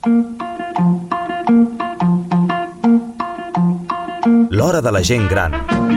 L'hora de la gent gran.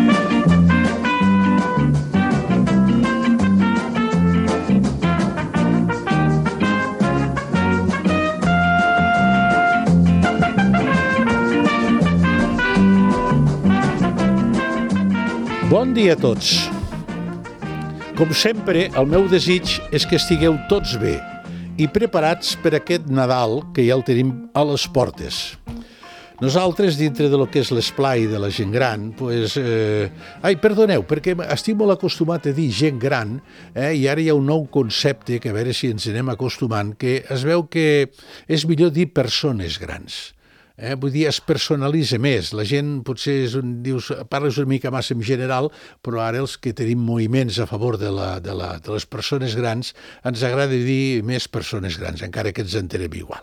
Bon dia a tots. Com sempre, el meu desig és que estigueu tots bé i preparats per aquest Nadal que ja el tenim a les portes. Nosaltres, dintre de lo que és l'esplai de la gent gran, perdoneu, perquè estic molt acostumat a dir gent gran, i ara hi ha un nou concepte que a veure si ens anem acostumant, que es veu que és millor dir persones grans. Vull dir, es personalitza més. La gent potser parles una mica massa en general, però ara els que tenim moviments a favor de les persones grans ens agrada dir més persones grans, encara que ens entenem igual.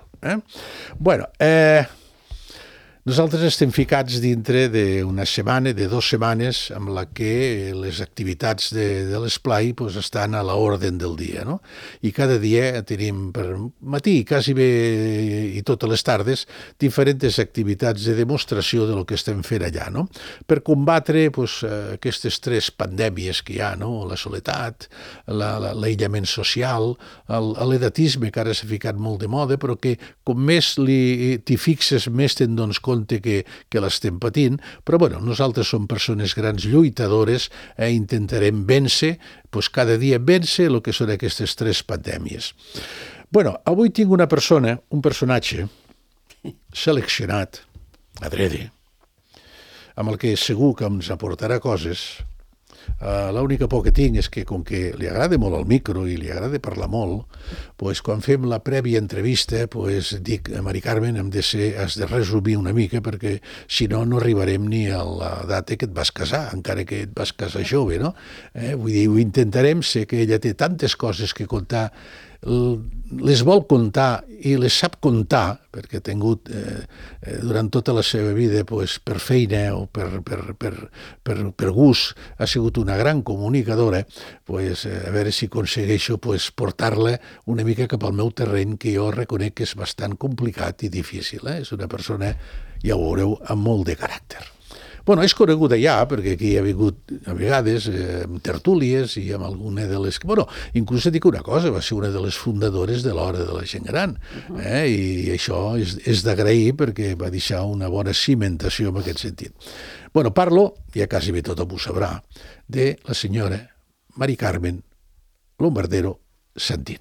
Nosaltres estem ficats dintre d'una setmana, de 2 setmanes, amb la que les activitats de l'esplai estan a l'ordre del dia, no? I cada dia tenim per matí, quasi bé i totes les tardes, diferents activitats de demostració de lo que estem fent allà, no? Per combatre aquestes 3 pandèmies que hi ha, no? La soledat, l'aïllament social, l'edatisme, que ara s'ha ficat molt de moda, però que com més t'hi fixes, més te'n dones compte que l'estem patint, però nosaltres som persones grans lluitadores i intentarem vèncer, cada dia vèncer el que són aquestes 3 pandèmies. Avui tinc un personatge seleccionat, adrede, amb el que segur que ens aportarà coses. L'única por que tinc és que, com que li agrada molt el micro i li agrada parlar molt, quan fem la prèvia entrevista, dic, Mari Carmen, has de resumir una mica, perquè si no, no arribarem ni a la data que et vas casar, encara que et vas casar jove, no? Vull dir, ho intentarem, sé que ella té tantes coses que contar, les vol contar i les sap contar, perquè ha tingut durant tota la seva vida per feina o per gust, ha sigut una gran comunicadora, a veure si aconsegueixo portar-la una mica cap al meu terreny, que jo reconec que és bastant complicat i difícil. És una persona, ja ho veureu, amb molt de caràcter. És coneguda ja, perquè aquí ha vingut a vegades amb tertúlies i amb alguna de les... inclús et dic una cosa, va ser una de les fundadores de l'Hora de la Gent Gran, i això és d'agrair perquè va deixar una bona cimentació en aquest sentit. Parlo, ja quasi bé tothom ho sabrà, de la senyora Mari Carmen Lombardero Santín.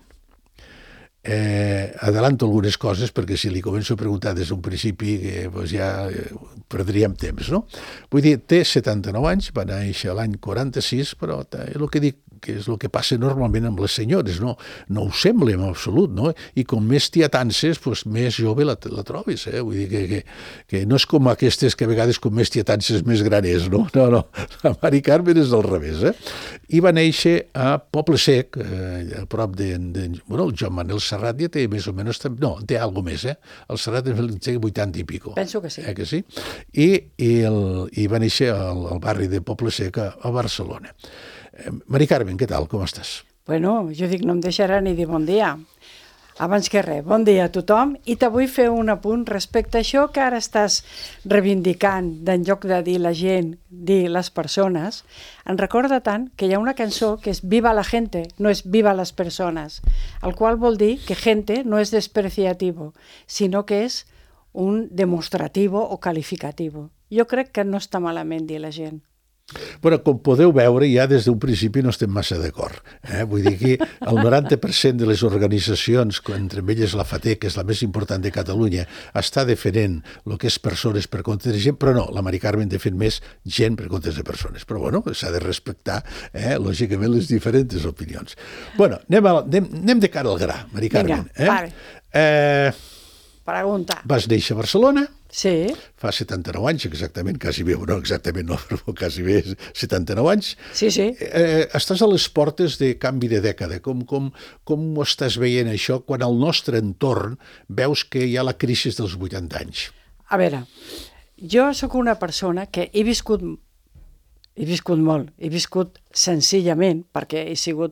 Adelanto algunes coses perquè si li començo a preguntar des d'un principi ja perdríem temps, no? Vull dir, té 79 anys, va néixer l'any 46, però el que dic que és el que passa normalment amb les senyores, no ho sembla en absolut, no? I com més tietances, més jove la trobes, vull dir que no és com aquestes que a vegades com més tietances més gran és, no? No, la Mari Carmen és del revés, I va néixer a Poble Sec, a prop el Joan Manel Serrat ja té més o menys, no, té alguna més, el Serrat té 80 i pico. Penso que sí. Que sí? I va néixer al barri de Poble Sec a Barcelona. Mari Carmen, què tal? Com estàs? Jo dic, no em deixarà ni dir bon dia. Abans que res, bon dia a tothom, i te vull fer un apunt respecte a això que ara estàs reivindicant, d'en lloc de dir la gent, dir les persones. Em recorda tant que hi ha una cançó que és Viva la gente, no és Viva les persones, el qual vol dir que gente no és despreciativo, sinó que és un demostrativo o calificativo. Jo crec que no està malament dir la gent. Com podeu veure, ja des d'un principi no estem massa d'acord. Vull dir que el 90% de les organitzacions, entre elles la FATEC, que és la més important de Catalunya, està defendent el que és persones per compte de gent, però no, la Mari Carmen defèn més gent per compte de persones. Però s'ha de respectar, lògicament, les diferents opinions. Anem de cara al gra, Mari Carmen. Vinga, vale. Pregunta. Vas néixer a Barcelona? Sí. Fa 79 anys, exactament, quasi bé, no exactament, no, però quasi bé 79 anys. Sí. Estàs a les portes de canvi de dècada. Com ho estàs veient això quan al nostre entorn veus que hi ha la crisi dels 80 anys? A veure, jo sóc una persona que he viscut molt, he viscut senzillament, perquè he sigut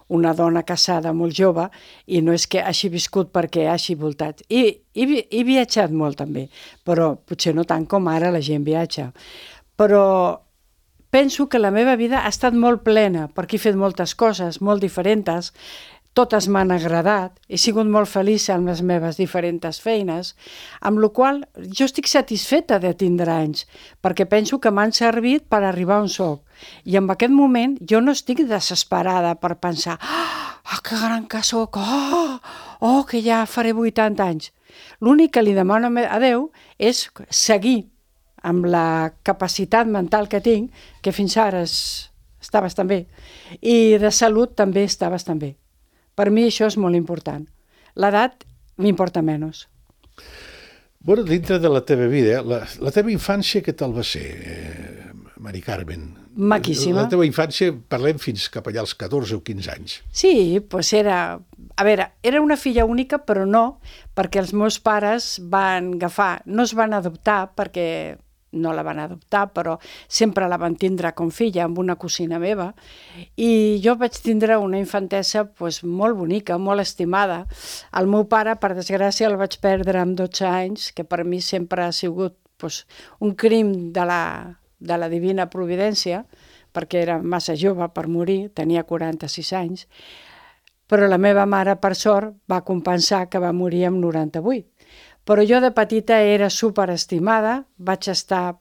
una dona casada molt jove i no és que hagi viscut perquè hagi voltat. He viatjat molt també, però potser no tant com ara la gent viatja. Però penso que la meva vida ha estat molt plena perquè he fet moltes coses molt diferents, totes m'han agradat, he sigut molt feliç amb les meves diferents feines, amb la qual jo estic satisfeta de tindre anys, perquè penso que m'han servit per arribar on soc. I en aquest moment jo no estic desesperada per pensar que gran que soc, que ja faré 80 anys. L'únic que li demano a Déu és seguir amb la capacitat mental que tinc, que fins ara està bastant bé, i de salut també està bastant bé. Per mi això és molt important. L'edat m'importa menys. Bueno, dintre de la teva vida, la teva infància què tal va ser, Mari Carmen? Maquíssima. La teva infància, parlem fins cap allà als 14 o 15 anys. Sí, doncs era... A veure, era una filla única, però no, perquè els meus pares van agafar... No es van adoptar perquè no la van adoptar, però sempre la van tindre com filla amb una cosina meva, i jo vaig tindre una infantesa molt bonica, molt estimada. El meu pare, per desgràcia, el vaig perdre amb 12 anys, que per mi sempre ha sigut un crim de la divina providència, perquè era massa jove per morir, tenia 46 anys, però la meva mare, per sort, va compensar que va morir amb 98. Però jo de petita era superestimada, vaig estar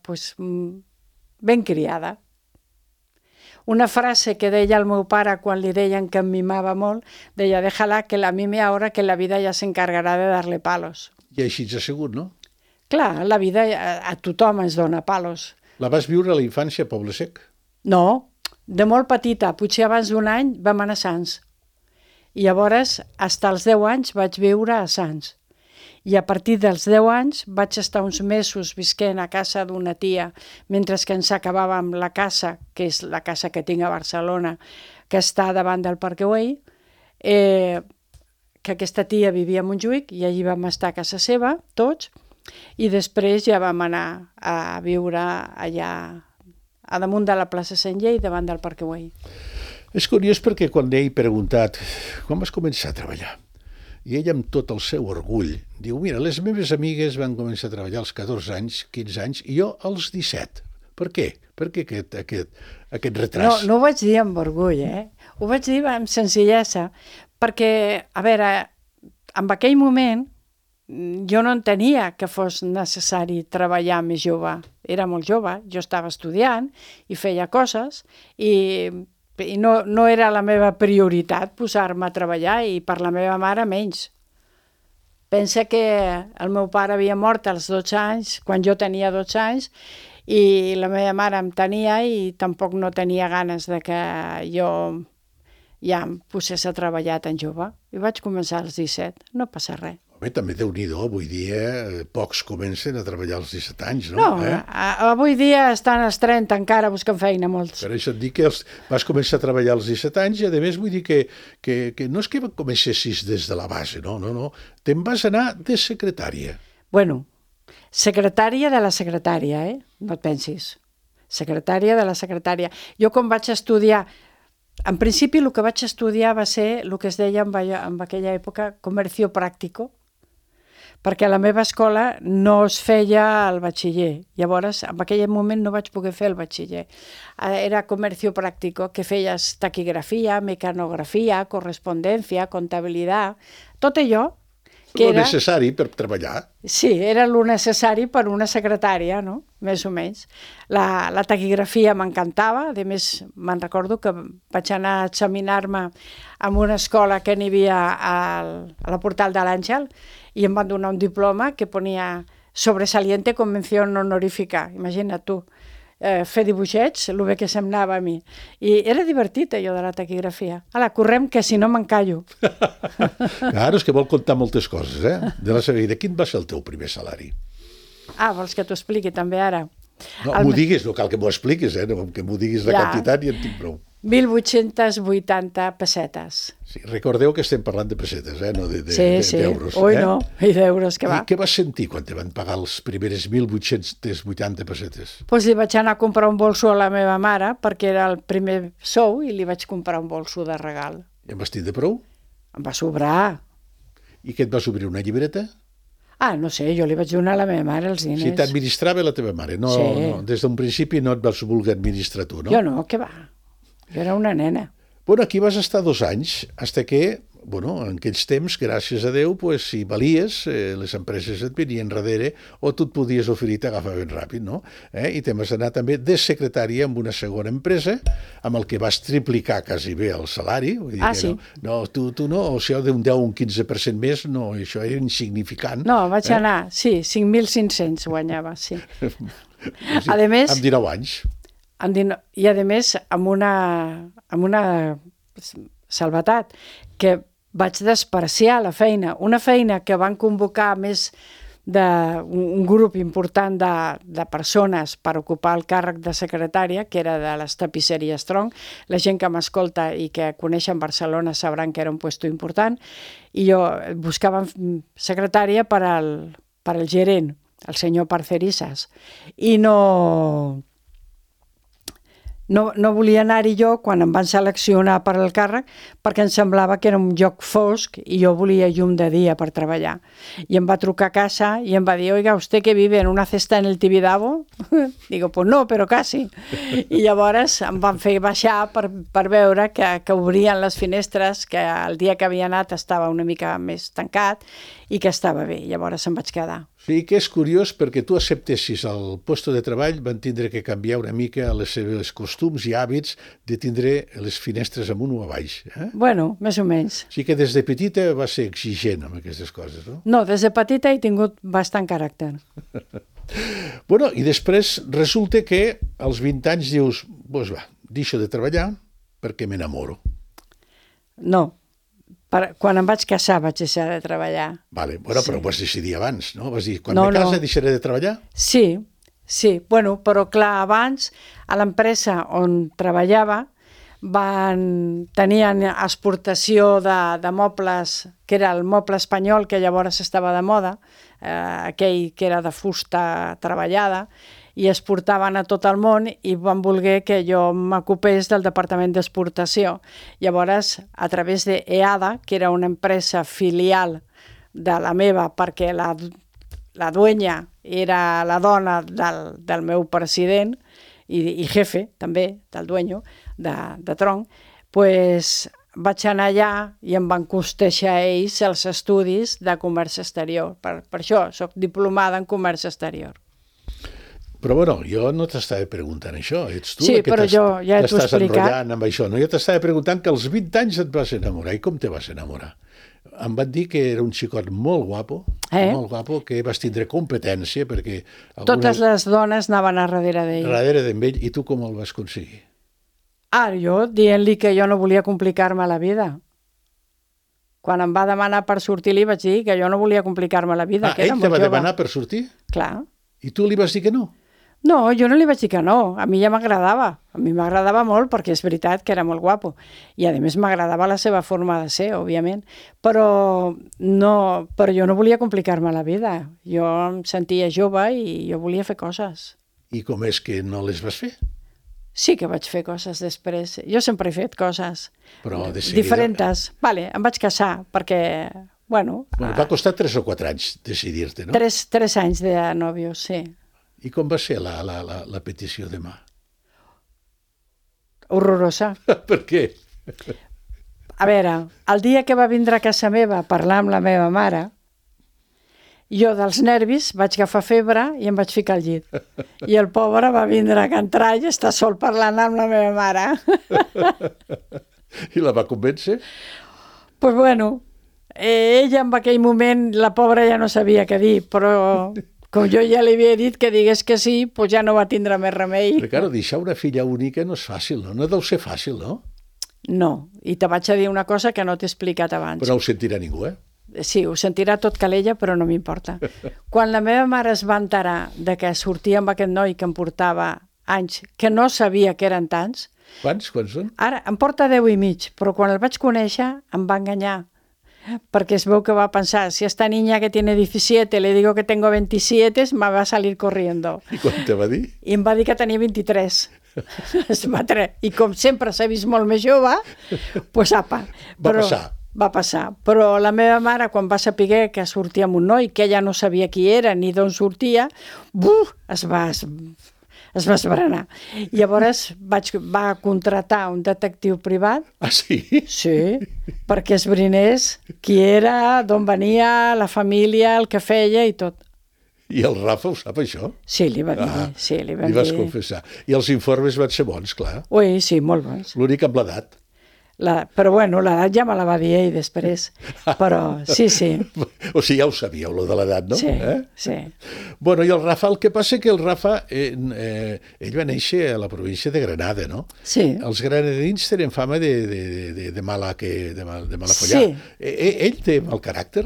ben criada. Una frase que deia el meu pare quan li deien que em mimava molt, deia, déjala que la mime ahora que la vida ya se encargará de darle palos. I així ens ha sigut, no? Clar, la vida a tothom ens dona palos. La vas viure a la infància a Poble Sec? No, de molt petita, potser abans d'un any vam anar a Sants. I llavors, fins als 10 anys vaig viure a Sants. I a partir dels 10 anys vaig estar uns mesos visquent a casa d'una tia, mentre que ens acabàvem la casa, que és la casa que tinc a Barcelona, que està davant del Parkway, que aquesta tia vivia a Montjuïc, i allí vam estar a casa seva, tots, i després ja vam anar a viure allà a damunt de la plaça Sant Llei, davant del Parkway. És curiós perquè quan he preguntat quan vas començar a treballar, i ella amb tot el seu orgull diu, mira, les meves amigues van començar a treballar als 14 anys, 15 anys, i jo als 17. Per què? Per què aquest retras? No ho vaig dir amb orgull, Ho vaig dir amb senzillesa, perquè, a veure, en aquell moment jo no entenia que fos necessari treballar més jove. Era molt jove, jo estava estudiant i feia coses, i no era la meva prioritat posar-me a treballar, i per la meva mare menys. Pensa que el meu pare havia mort als 12 anys, quan jo tenia 12 anys, i la meva mare em tenia i tampoc no tenia ganes de que jo ja em posés a treballar tan jove. I vaig començar als 17, no passa res. Bé, també Déu-n'hi-do, avui dia pocs comencen a treballar als 17 anys, no? No, avui dia estan als 30 encara buscant feina, molts. Per això et dic que vas començar a treballar als 17 anys, i a més vull dir que no és que comencessis des de la base, no. Te'n vas anar de secretària. Bueno, secretària de la secretària, no et pensis. Secretària de la secretària. Jo quan vaig estudiar, en principi el que vaig estudiar va ser el que es deia en aquella època comercio práctico, perquè a la meva escola no es feia el batxiller. Llavors, en aquell moment no vaig poder fer el batxiller. Era comercio práctico, que feies taquigrafia, mecanografia, correspondència, comptabilitat, tot allò que Lo era necessari per treballar. Sí, era el necessari per una secretària, no? Més o menys. La taquigrafia m'encantava, a més me'n recordo que vaig anar a examinar-me en una escola que n'hi havia a la Portal de l'Àngel, i em van donar un diploma que ponia sobresaliente con mención honorífica. Imagina't tu, fer dibuixets, el bé que se'm anava a mi. I era divertit, allò de la taquigrafia. Ala, correm, que si no m'encallo. Claro, és que vol contar moltes coses, de la seva vida. Quin va ser el teu primer salari? Vols que t'ho expliqui també ara? No, m'ho diguis, no cal que m'ho expliquis, que m'ho diguis la quantitat i en tinc prou. 1.880 pessetes. Sí, recordeu que estem parlant de pessetes, no d'euros. Sí. Ui, no, i d'euros, que va. I què vas sentir quan te van pagar els primeres 1.880 pessetes? Doncs li vaig anar a comprar un bolso a la meva mare, perquè era el primer sou, i li vaig comprar un bolso de regal. En vas tindre prou? Em va sobrar. I què et vas obrir, una llibreta? Ah, no sé, jo li vaig donar a la meva mare els diners. Si t'administrava la teva mare, no, Sí. no, des d'un principi no et vas voler administrar tu, no? Jo no, què va? Jo era una nena. Bueno, aquí vas estar 2 anys, hasta que, bueno, en aquells temps, gràcies a Déu, pues, si valies, les empreses et venien darrere o tu et podies oferir i t'agafaven ràpid, no? I te vas anar també de secretària amb una segona empresa, amb el que vas triplicar quasi bé el salari. Vull dir que sí. No, tu no, o sigui, d'un 10 o un 15% més, no, això era insignificant. No, vaig anar, sí, 5.500 guanyava, sí. A més, amb 19 anys. I a més amb una salvetat, que vaig despreciar la feina, una feina que van convocar més d'un grup important de persones per ocupar el càrrec de secretària, que era de les tapisseries Tronc. La gent que m'escolta i que coneixen Barcelona sabran que era un puesto important, i jo buscava secretària per al gerent, el senyor Parcerisas, i no volia anar-hi jo quan em van seleccionar per al càrrec, perquè em semblava que era un lloc fosc i jo volia llum de dia per treballar. I em va trucar a casa i em va dir: oiga, ¿usted que vive en una cesta en el Tibidabo? Digo, pues no, però quasi. I llavors em van fer baixar per veure que obrien les finestres, que el dia que havia anat estava una mica més tancat i que estava bé. Llavors em vaig quedar. Sí, que és curiós, perquè tu acceptessis el lloc de treball, van tindre que canviar una mica les seves costums i hàbits de tindre les finestres amunt o a baix. Bueno, més o menys. Sí que des de petita va ser exigent amb aquestes coses, no? No, des de petita he tingut bastant caràcter. Bueno, i després resulta que als 20 anys dius, doncs va, deixo de treballar perquè m'enamoro. No. Quan em vaig casar vaig deixar de treballar. Vale, bueno, però ho vas decidir abans, no? Vas dir, quan me casa deixaré de treballar? Sí, bueno, però clar, abans a l'empresa on treballava tenien exportació de mobles, que era el moble espanyol, que llavors estava de moda, aquell que era de fusta treballada, i exportaven a tot el món i van voler que jo m'ocupés del departament d'exportació. Llavors, a través d'EADA, que era una empresa filial de la meva, perquè la dueña era la dona del meu president i jefe, també, del dueño de Tronc, pues vaig anar allà i em van costejar ells els estudis de comerç exterior. Per això soc diplomada en comerç exterior. Però bueno, jo no t'estava preguntant això, ets tu sí, que però jo ja t'ho he t'estàs explicat. enrotllant amb això. No? Jo t'estava preguntant que als 20 anys et vas enamorar. I com te vas enamorar? Em van dir que era un xicot molt guapo, que vas tindre competència, perquè... Totes les dones anaven a darrere d'ell. Darrere d'ell, i tu com el vas aconseguir? Jo dient-li que jo no volia complicar-me la vida. Quan em va demanar per sortir li vaig dir que jo no volia complicar-me la vida. Ell te va demanar per sortir? Clar. I tu li vas dir que no? No, jo no li vaig dir que no, a mi ja m'agradava. A mi m'agradava molt perquè és veritat que era molt guapo. I a més m'agradava la seva forma de ser, òbviament. Però jo no volia complicar-me la vida. Jo em sentia jove i jo volia fer coses. I com és que no les vas fer? Sí que vaig fer coses després. Jo sempre he fet coses. Però de seguida... Diferents. Vale, em vaig casar perquè, bueno... Va costar 3 o 4 anys decidir-te, no? 3 anys de nòvio, sí. I com va ser la petició de mà? Horrorosa. Per què? A veure, el dia que va vindre a casa meva a parlar amb la meva mare, jo dels nervis vaig agafar febre i em vaig ficar al llit. I el pobre va vindre a cantar i està sol parlant amb la meva mare. I la va convèncer? Pues bueno, ella en aquell moment, la pobra ja no sabia què dir, però... Com jo ja li havia dit que digués que sí, doncs ja no va tindre més remei. Però, clar, deixar una filla única no és fàcil, no? No deu ser fàcil, no? No, i te vaig a dir una cosa que no t'he explicat abans. Però no ho sentirà ningú, Sí, ho sentirà tot calella, però no m'importa. Quan la meva mare es va enterar de que sortia amb aquest noi que em portava anys, que no sabia que eren tants... Quants són? Ara, em porta 10 i mig, però quan el vaig conèixer em va enganyar. Porque es veu que va a pensar, si esta niña que tiene 17 le digo que tengo 27, me va a salir corriendo. I quan te va dir? I em va dir que tenia 23. I com sempre s'ha vist molt més jove, doncs apa. Va passar. Però la meva mare, quan va saber que sortia amb un noi, que ella no sabia qui era ni d'on sortia, es va esbaranar. Llavors va contratar un detectiu privat. Ah, sí? Sí, perquè esbrinés qui era, d'on venia, la família, el que feia i tot. I el Rafa ho sap, això? Sí, li va dir. Sí, li vas confessar. I els informes van ser bons, clar. Ui, sí, molt bons. L'únic amb l'edat. Però bueno, l'edat ja me la va dir ell després. Però sí. O sigui, ja ho sabíeu, lo de l'edat, no? Sí. Bueno, i el Rafa, el que passa que el Rafa, ell va néixer a la província de Granada, no? Sí. Els granadins tenen fama de mala follar. Sí. Ell té mal caràcter?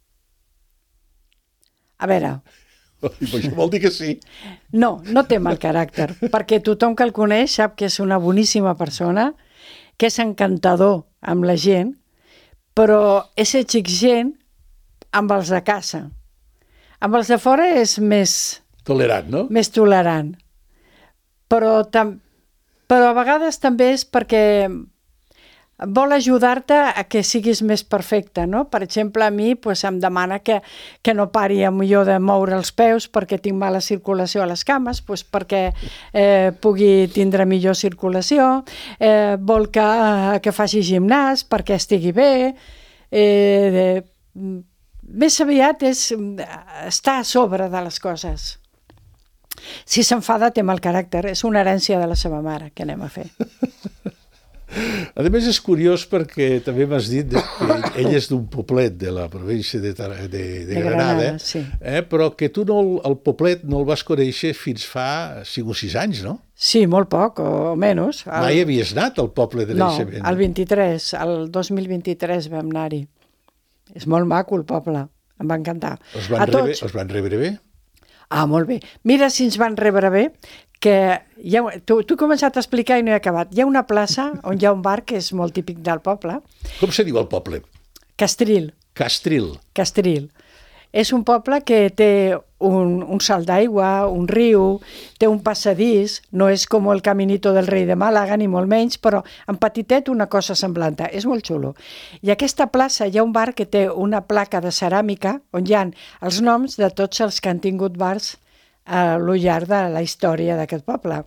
A veure... Això vol dir que sí. No té mal caràcter, perquè tothom que el coneix sap que és una boníssima persona, que és encantador amb la gent, però és exigent amb els de casa. Amb els de fora és més... Tolerant, no? Més tolerant. Però a vegades també és perquè vol ajudar-te a que siguis més perfecte, no? Per exemple, a mi em demana que no pari millor de moure els peus perquè tinc mala circulació a les cames, perquè pugui tindre millor circulació, vol que faci gimnàs perquè estigui bé, més aviat és estar a sobre de les coses. Si s'enfada té mal caràcter, és una herència de la seva mare, què anem a fer? A més, és curiós perquè també m'has dit que ell és d'un poblet de la província de Granada, sí. Però que tu el poblet no el vas conèixer fins fa 5 o 6 anys, no? Sí, molt poc, o menys. Mai havies anat al poble de naixement? No, el 2023 vam anar-hi. És molt maco el poble, em va encantar. Els van rebre bé? Ah, molt bé. Mira si ens van rebre bé, que tu he començat a explicar i no he acabat. Hi ha una plaça on hi ha un bar que és molt típic del poble. Com se diu el poble? Castril. Castril. És un poble que té un salt d'aigua, un riu, té un passadís, no és com el Caminito del Rei de Màlaga, ni molt menys, però en petitet una cosa semblant. És molt xulo. I a aquesta plaça hi ha un bar que té una placa de ceràmica on hi ha els noms de tots els que han tingut bars a lo llarg de la història d'aquest poble.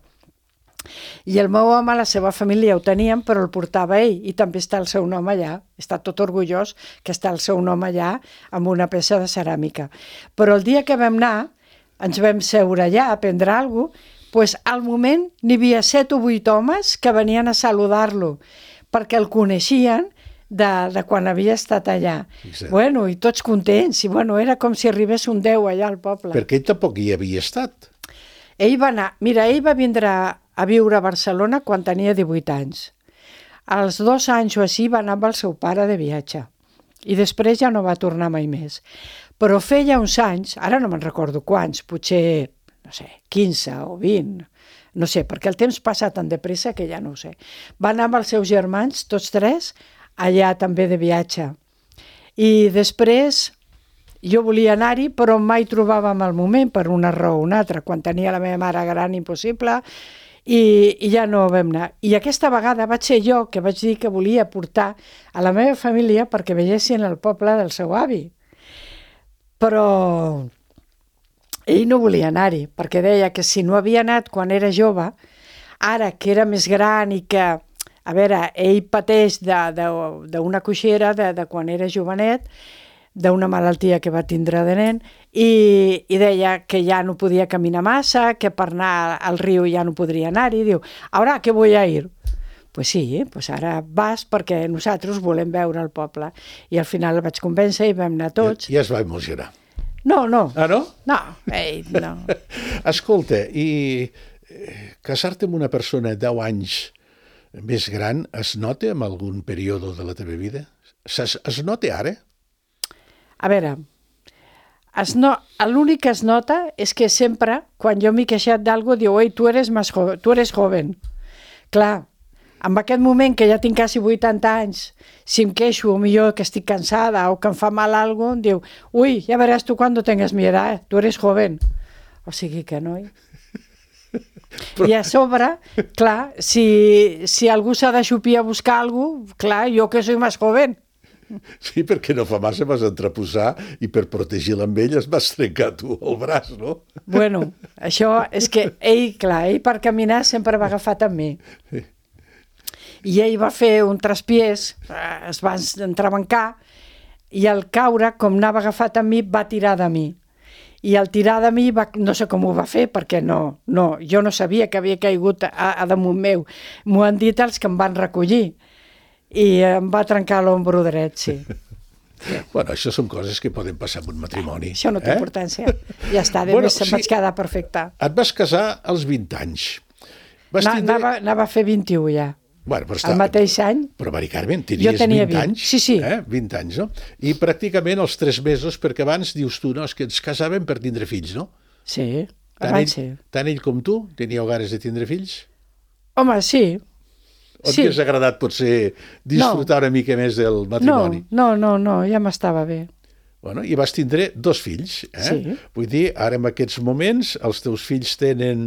I el meu home, la seva família ho tenien, però el portava ell, i també està el seu nom allà. Està tot orgullós que està el seu nom allà amb una peça de ceràmica. Però el dia que vam anar, ens vam seure allà a prendre alguna cosa, al moment n'hi havia 7 o 8 homes que venien a saludar-lo, perquè el coneixien de quan havia estat allà. Exacte. Bueno, i tots contents, i bueno, era com si arribés un Déu allà al poble. Perquè ell tampoc hi havia estat. Ell va vindre a viure a Barcelona quan tenia 18 anys. Als 2 anys o així va anar amb el seu pare de viatge. I després ja no va tornar mai més. Però feia uns anys, ara no me'n recordo quants, potser, no sé, 15 o 20, no sé, perquè el temps passa tan de pressa que ja no ho sé. Va anar amb els seus germans, tots 3, allà també de viatge. I després jo volia anar-hi, però mai trobàvem el moment per una raó o una altra. Quan tenia la meva mare gran, impossible, i ja no vam anar. I aquesta vegada vaig ser jo que vaig dir que volia portar a la meva família perquè veiessin el poble del seu avi. Però ell no volia anar-hi, perquè deia que si no havia anat quan era jove, ara que era més gran i que, a veure, ell pateix d'una coixera de quan era jovenet, d'una malaltia que va tindre de nen, i deia que ja no podia caminar massa, que per anar al riu ja no podria anar-hi, diu, ara que voy a ir? Pues sí, pues ara vas perquè nosaltres volem veure el poble. I al final el vaig convèncer i vam anar tots. Ja es va emocionar. No. Ah, no? No, no. Escolta, i casar-te amb una persona 10 anys més gran es nota en algun període de la teva vida? Es nota ara? A veure, l'únic que es nota és que sempre, quan jo m'he queixat d'algú, diu, oi, tu eres joven. Clar, en aquest moment que ja tinc quasi 80 anys, si em queixo, o millor que estic cansada o que em fa mal algo, diu, ui, ja veràs tu quan tengas mi edat, tu eres joven. O sigui que no. I a sobre, clar, si algú s'ha d'aixupir a buscar alguna cosa, clar, jo que soy más joven. Sí, perquè no fa massa vas entreposar i per protegir-la amb ell es vas trencar tu el braç, no? Bueno, això és que ell per caminar sempre va agafat amb mi. I ell va fer un traspiés, es va entrebancar, i al caure, com anava agafat amb mi, va tirar de mi. I al tirar de mi, no sé com ho va fer, perquè jo no sabia que havia caigut a damunt meu. M'ho han dit els que em van recollir. I em va trencar l'ombro dret, sí. Bueno, això són coses que poden passar en un matrimoni. Això no té importància. Ja està, de més se'm vaig quedar perfecte. Et vas casar als 20 anys. Anava a fer 21 ja. Bueno, el mateix any. Però, Mari Carmen, tenies 20 anys. Sí. 20 anys, no? I pràcticament els 3 mesos, perquè abans dius tu, no, és que ens casàvem per tindre fills, no? Sí, abans sí. Tant ell com tu teníeu ganes de tindre fills? Home, sí. O t'hagués agradat potser disfrutar una mica més del matrimoni? No, ja m'estava bé. Bueno, i vas tindre 2 fills, eh? Sí. Vull dir, ara en aquests moments els teus fills tenen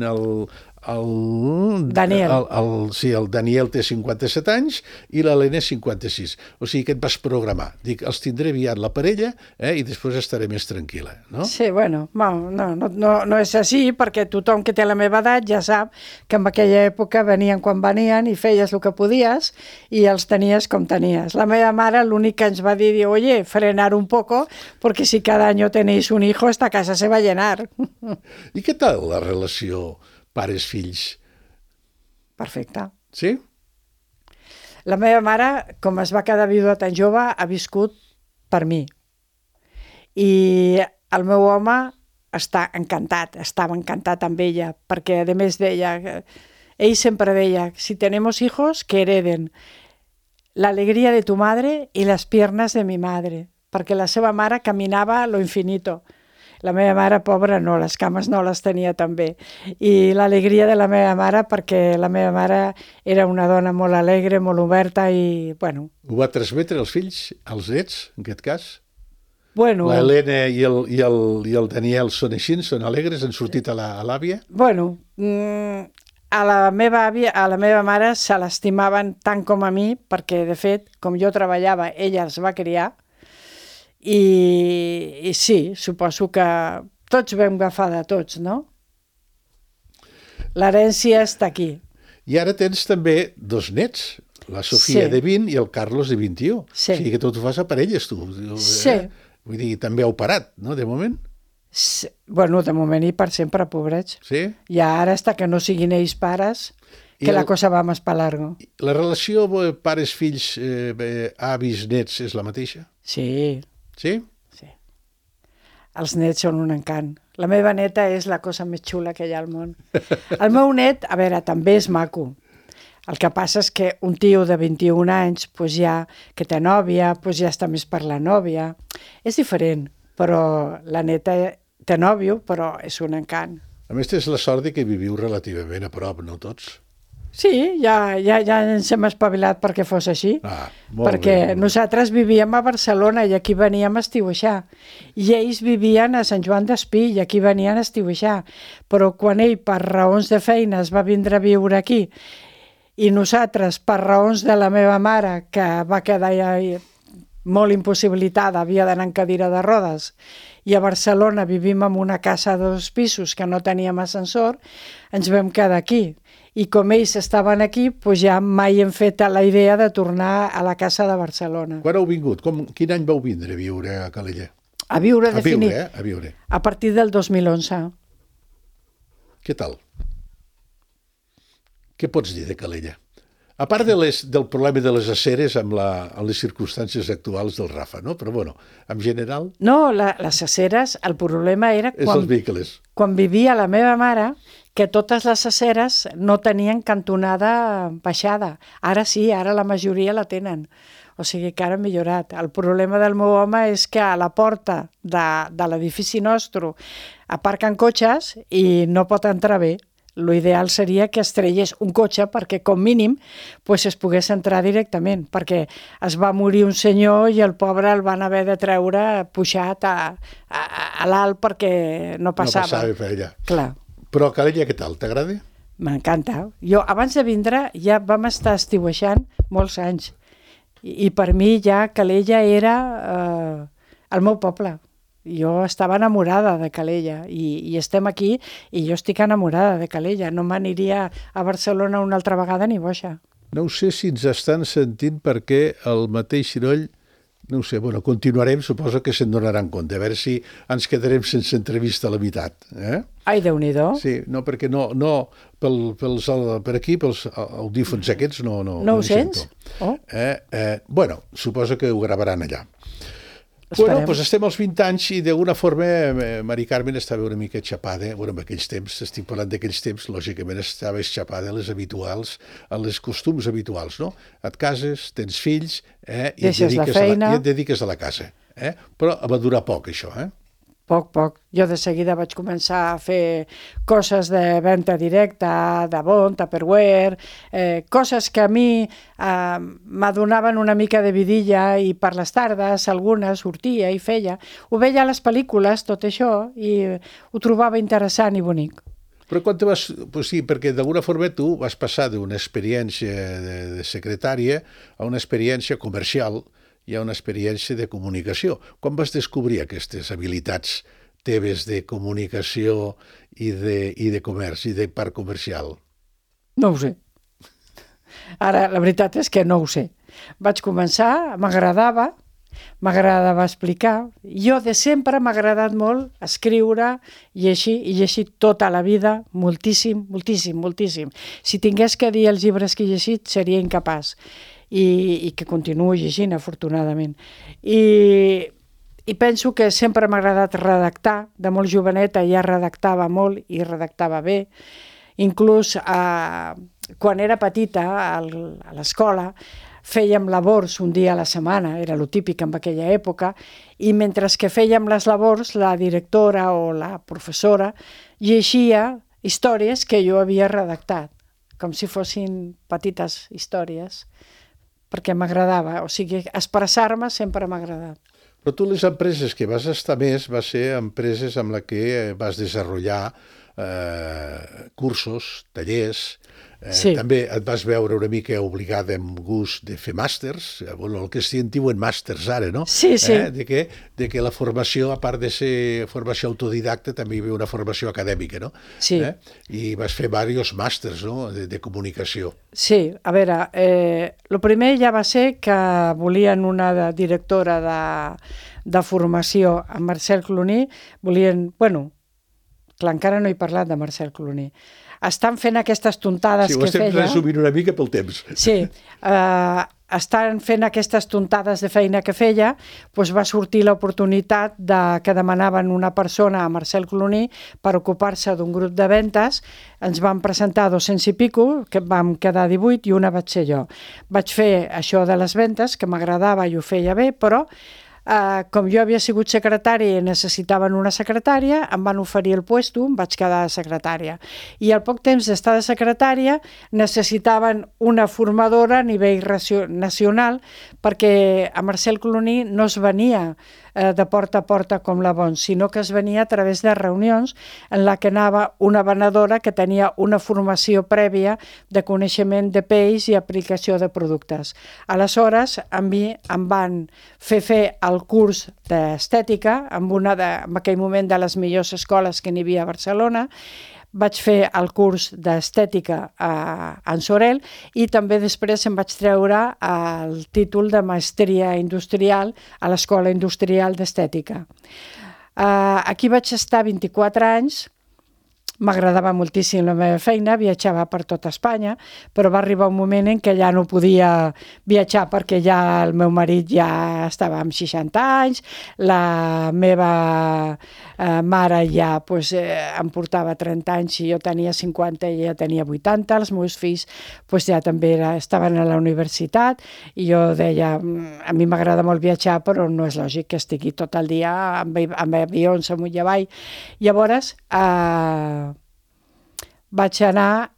Daniel. El Daniel té 57 anys i l'Helena 56. O sigui que et vas programar. Dic, els tindré aviat la parella i després estaré més tranquil·la, no? Sí, bueno, no és així, perquè tothom que té la meva edat ja sap que en aquella època venien quan venien i feies el que podies i els tenies com tenies. La meva mare l'únic que ens va dir, oye, frenar un poco, porque si cada año tenéis un hijo, esta casa se va a llenar. I què tal la relació pares-fills? Perfecte. Sí? La meva mare, com es va quedar viuda tan jove, ha viscut per mi. I el meu home estava encantat amb ella, perquè a més ell sempre deia, si tenemos hijos, que hereden la alegría de tu madre y las piernas de mi madre, perquè la seva mare caminava a lo infinito. La meva mare, pobra, no, les cames no les tenia tan bé. I l'alegria de la meva mare, perquè la meva mare era una dona molt alegre, molt oberta i, bueno... Ho va transmetre als fills, als nets, en aquest cas? Bueno... L'Helena i el Daniel són així, són alegres, han sortit a l'àvia? Bueno, a la meva mare se l'estimaven tant com a mi, perquè, de fet, com jo treballava, ella els va criar. I sí, suposo que tots vam agafar de tots, no? L'herència està aquí. I ara tens també 2 nets, la Sofia de 20 i el Carlos de 21. Sí. O sigui que tot ho fas a parelles, tu. Sí. Vull dir, també heu parat, no?, de moment? Sí. Bueno, de moment i per sempre, pobrets. Sí? I ara, hasta que no siguin ells pares, que la cosa va més per largo. La relació pares-fills, avis, nets, és la mateixa? Sí. Sí? Sí. Els nets són un encant. La meva neta és la cosa més xula que hi ha al món. El meu net, a veure, també és maco. El que passa és que un tio de 21 anys, pues ja que té nòvia, pues ja està més per la nòvia. És diferent, però la neta té nòvio, però és un encant. A més, tens la sort de que viviu relativament a prop, no tots? Sí, ja ens hem espavilat perquè fos així, perquè bé. Nosaltres vivíem a Barcelona i aquí veníem a estiueixar, i ells vivien a Sant Joan d'Espí i aquí venien a estiueixar, però quan ell per raons de feina es va vindre a viure aquí i nosaltres per raons de la meva mare, que va quedar ja molt impossibilitada, havia d'anar en cadira de rodes, i a Barcelona vivim en una casa de 2 pisos que no teníem ascensor, ens vam quedar aquí. I com ells estaven aquí, doncs ja mai hem fet la idea de tornar a la casa de Barcelona. Quan heu vingut? Quin any vau vindre a viure a Calella? A viure, definit. A viure. A partir del 2011. Què tal? Què pots dir de Calella? A part del problema de les aceres amb les circumstàncies actuals del Rafa, no? Però, bueno, en general... No, les aceres, el problema era els vehicles. Quan vivia la meva mare, que totes les aceres no tenien cantonada baixada. Ara sí, ara la majoria la tenen. O sigui que ara ha millorat. El problema del meu home és que a la porta de l'edifici nostre aparquen cotxes i no pot entrar bé. L'ideal seria que es traiés un cotxe perquè, com mínim, es pogués entrar directament, perquè es va morir un senyor i el pobre el van haver de treure pujat a l'alt perquè no passava. No passava per allà. Clar. Però Calella, què tal? T'agrada? M'encanta. Jo, abans de vindre, ja vam estar estiuejant molts anys. I per mi ja Calella era el meu poble. Jo estava enamorada de Calella i estem aquí i jo estic enamorada de Calella. No m'aniria a Barcelona una altra vegada ni boixa. No sé si ens estan sentint perquè el mateix Ciroll, no ho sé, bueno, continuarem, suposo que se'n donaran compte, a veure si ens quedarem sense entrevista a la meitat. Ai, Déu-n'hi-do. Sí, no, perquè per aquí, pels audífons aquests, no ho sents? Oh. Bueno, suposo que ho gravaran allà. Esperem. Bueno, doncs estem als 20 anys i d'alguna forma Mari Carmen estava una mica xapada, bueno, en aquells temps, estic parlant d'aquells temps, lògicament estava xapada a les habituals, a les costums habituals, no? Et cases, tens fills, i et dediques a la casa. Però va durar poc, això, Poc. Jo de seguida vaig començar a fer coses de venda directa, d'Avon, Tupperware, coses que a mi m'adonaven una mica de vidilla i per les tardes alguna sortia i feia. Ho veia a les pel·lícules, tot això, i ho trobava interessant i bonic. Però quan te vas... Pues sí, perquè d'alguna forma tu vas passar d'una experiència de secretària a una experiència comercial, hi ha una experiència de comunicació. Quan vas descobrir aquestes habilitats teves de comunicació i de comerç, i de part comercial? No ho sé. Ara, la veritat és que no ho sé. Vaig començar, m'agradava explicar. Jo de sempre m'ha agradat molt escriure, llegir tota la vida, moltíssim. Si tingués que dir els llibres que he llegit, seria incapaç. I que continuo llegint, afortunadament. I penso que sempre m'ha agradat redactar. De molt joveneta ja redactava molt i redactava bé. Inclús quan era petita, a l'escola, fèiem labors un dia a la setmana, era lo típic en aquella època, i mentre que fèiem les labors, la directora o la professora llegia històries que jo havia redactat, com si fossin petites històries, perquè m'agradava, o sigui, expressar-me sempre m'ha agradat. Però tu les empreses que vas estar més va ser empreses amb les que vas desenvolupar cursos, tallers, Sí. També et vas veure una mica obligada amb gust de fer màsters, bueno, el que es diuen màsters ara, no? Sí. De que la formació, a part de ser formació autodidacta, també hi havia una formació acadèmica, no? Sí. I vas fer diversos màsters, no?, de comunicació. Sí, a veure, el primer ja va ser que volien una directora de formació amb Marcel Clooney, clar, encara no he parlat de Marcel Clooney. Estan fent aquestes tontades que feia... Sí, ho estem resumint una mica pel temps. Sí, estan fent aquestes tontades de feina que feia, doncs va sortir l'oportunitat que demanaven una persona a Marcel Clooney per ocupar-se d'un grup de ventes. Ens van presentar 200 i pico, que vam quedar 18 i una vaig ser jo. Vaig fer això de les ventes, que m'agradava i ho feia bé, però com jo havia sigut secretària i necessitaven una secretària, em van oferir el puesto, em vaig quedar de secretària. I al poc temps d'estar de secretària necessitaven una formadora a nivell nacional, perquè a Marcel Clooney no es venia de porta a porta com la Bon, sinó que es venia a través de reunions en la que anava una venedora que tenia una formació prèvia de coneixement de peix i aplicació de productes. Aleshores, a mi em van fer el curs d'estètica en aquell moment de les millors escoles que n'hi havia a Barcelona. Vaig fer el curs d'estètica a Sorel i també després em vaig treure el títol de maestria industrial a l'Escola Industrial d'Estètica. Aquí vaig estar 24 anys, m'agradava moltíssim la meva feina, viatjava per tot Espanya, però va arribar un moment en què ja no podia viatjar perquè ja el meu marit ja estava amb 60 anys, la meva mare ja em portava 30 anys i jo tenia 50 i ella tenia 80, els meus fills ja també estaven a la universitat i jo deia, a mi m'agrada molt viatjar però no és lògic que estigui tot el dia amb avions amunt i avall. Llavors, vaig anar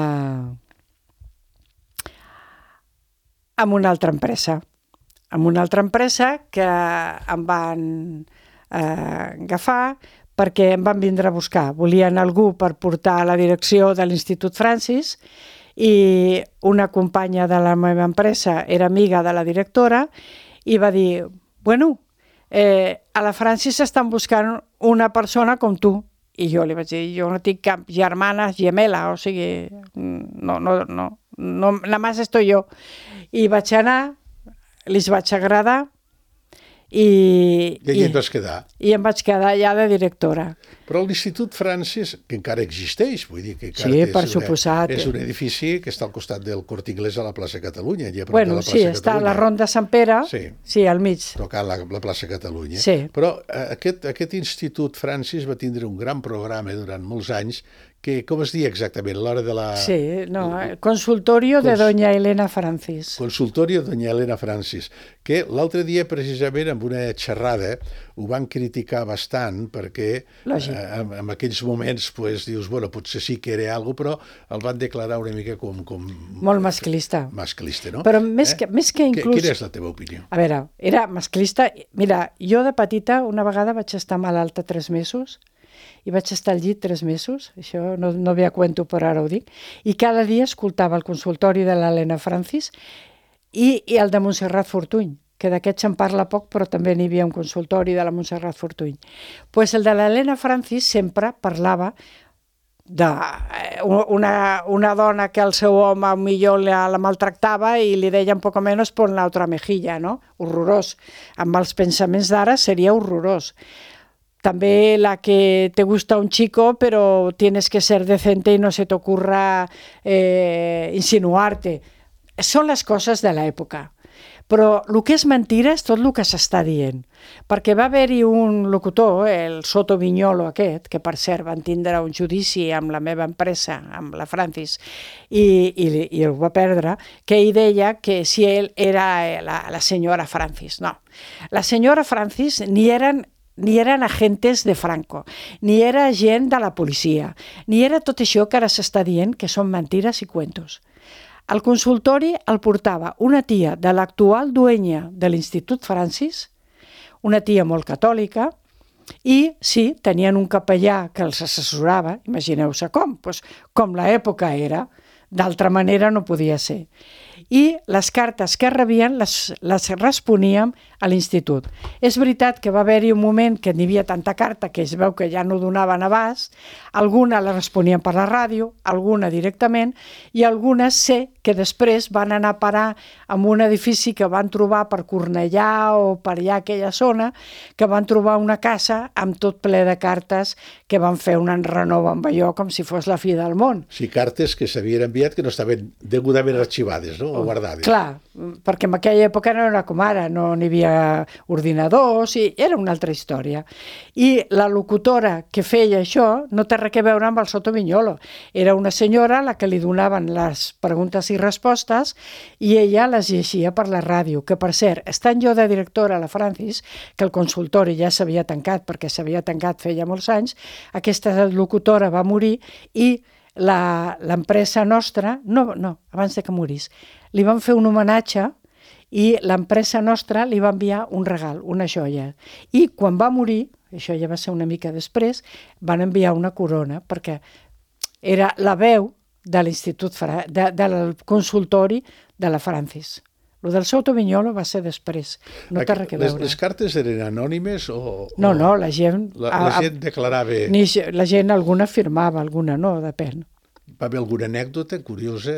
amb una altra empresa. Amb una altra empresa que em van agafar perquè em van vindre a buscar. Volien algú per portar a la direcció de l'Institut Francis i una companya de la meva empresa era amiga de la directora i va dir, bueno, a la Francis estan buscant una persona com tu. I jo li vaig dir, jo no tinc cap germana gemela, o sigui, no, nada más estoy yo. I vaig anar, li vaig agradar i allà et vas quedar. I em vaig quedar allà de directora. Però l'Institut Francis, que encara existeix, vull dir que encara sí, per suposat. És un edifici que està al costat del Corte Inglés a la plaça Catalunya. Bueno, sí, està a la Ronda Sant Pere, sí, al mig. Tocant la plaça Catalunya. Sí. Però aquest Institut Francis va tindre un gran programa durant molts anys que, com es diu exactament, a l'hora de la... Sí, no, Consultorio de Doña Elena Francis. Consultorio de Doña Elena Francis, que l'altre dia, precisament, amb una xerrada, ho van criticar bastant, perquè en aquells moments dius, bueno, potser sí que era alguna cosa, però el van declarar una mica com... Molt masclista. Masclista, no? Però més que inclús... Quina és la teva opinió? A veure, era masclista... Mira, jo de petita una vegada vaig estar malalta 3 mesos i vaig estar al llit 3 mesos, això no ve a cuento, però ara ho dic, i cada dia escoltava el consultori de l'Helena Francis i el de Montserrat Fortuny, que d'aquest se'n parla poc, però també n'hi havia un consultori de la Montserrat Fortuny. Pues el de l'Helena Francis sempre parlava d'una dona que el seu home millor la maltractava i li deia un poc menys pon la otra mejilla, no? Horrorós. Amb els pensaments d'ara seria horrorós. També la que te gusta un chico, pero tienes que ser decente y no se te ocurra insinuarte. Són les coses de l'època. Però el que és mentira és tot el que s'està dient. Perquè va haver-hi un locutor, el Soto Viñolo aquest, que per cert van tindre un judici amb la meva empresa, amb la Francis, i el va perdre, que ell deia que si ell era la senyora Francis. No. La senyora Francis ni eren agentes de Franco, ni era agent de la policia, ni era tot això que ara s'està dient que són mentires i cuentos. El consultori el portava una tia de l'actual dueña de l'Institut Francis, una tia molt catòlica, i sí, tenien un capellà que els assessorava, imagineu-se com l'època era, d'altra manera no podia ser. I les cartes que rebien les responíem a l'institut. És veritat que va haver-hi un moment que n'hi havia tanta carta que es veu que ja no donaven abast, alguna la responien per la ràdio, alguna directament, i algunes sé que després van anar a parar en un edifici que van trobar per Cornellà o per allà aquella zona, que van trobar una casa amb tot ple de cartes que van fer un enrenou amb allò com si fos la fi del món. Sí, cartes que s'havien enviat que no estaven degudament arxivades, no? O guardades. Clar, perquè en aquella època no era com ara, no n'hi havia ordinadors, i era una altra història. I la locutora que feia això no té res a veure amb el Soto Viñolo. Era una senyora a la que li donaven les preguntes i respostes i ella les llegia per la ràdio, que per cert, estant jo de directora a la Francis, que el consultori ja s'havia tancat, perquè s'havia tancat feia molts anys, aquesta locutora va morir i l'empresa nostra, no, abans de que morís, li van fer un homenatge i l'empresa nostra li va enviar un regal, una joia. I quan va morir, això ja va ser una mica després, van enviar una corona, perquè era la veu de l'Institut, del consultori de la Francis. Lo del Soto Viñolo va ser després, no té res a veure. Les cartes eren anònimes o... No, la gent... La gent declarava... La gent, alguna firmava, alguna no, depèn. Va haver alguna anècdota curiosa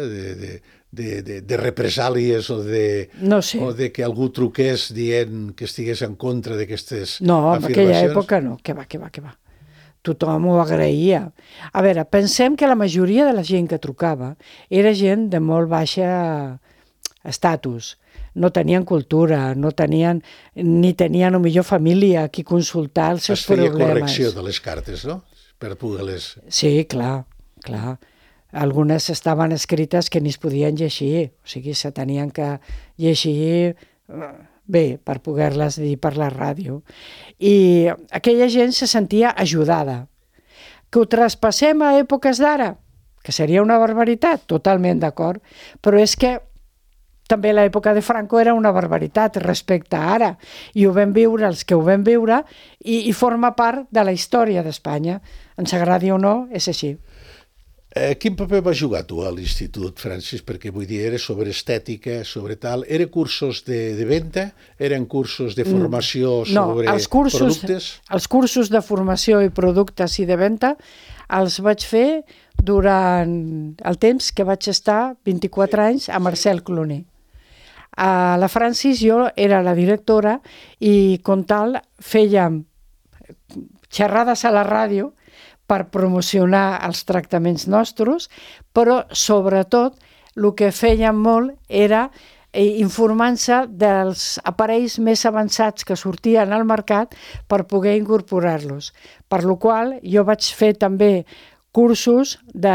de represàlies o de, no sé, o de que algú truqués dient que estigués en contra d'aquestes afirmacions? No, en aquella època no, que va. Tothom ho agraïa. A veure, pensem que la majoria de la gent que trucava era gent de molt baixa estatus. No tenien cultura, ni tenien millor família a qui consultar els seus problemes. Es feia correcció de les cartes, no? Per poder-les... Sí, clar. Algunes estaven escrites que ni es podien llegir, o sigui, se tenien que llegir bé per poder-les dir per la ràdio. I aquella gent se sentia ajudada. Que ho traspassem a èpoques d'ara, que seria una barbaritat, totalment d'acord, però és que també l'època de Franco era una barbaritat respecte a ara, i ho vam viure els que ho vam viure, i forma part de la història d'Espanya. Ens agradi o no, és així. Quin paper vas jugar tu a l'institut, Francis? Perquè vull dir, era sobre estètica, sobre tal... Eren cursos de venda? Eren cursos de formació sobre productes? Els cursos de formació i productes i de venda els vaig fer durant el temps que vaig estar 24 anys a Marcel Clooney. A la Francis jo era la directora i com tal fèiem xerrades a la ràdio per promocionar els tractaments nostres, però sobretot el que fèiem molt era informant-se dels aparells més avançats que sortien al mercat per poder incorporar-los. Per la qual jo vaig fer també cursos de...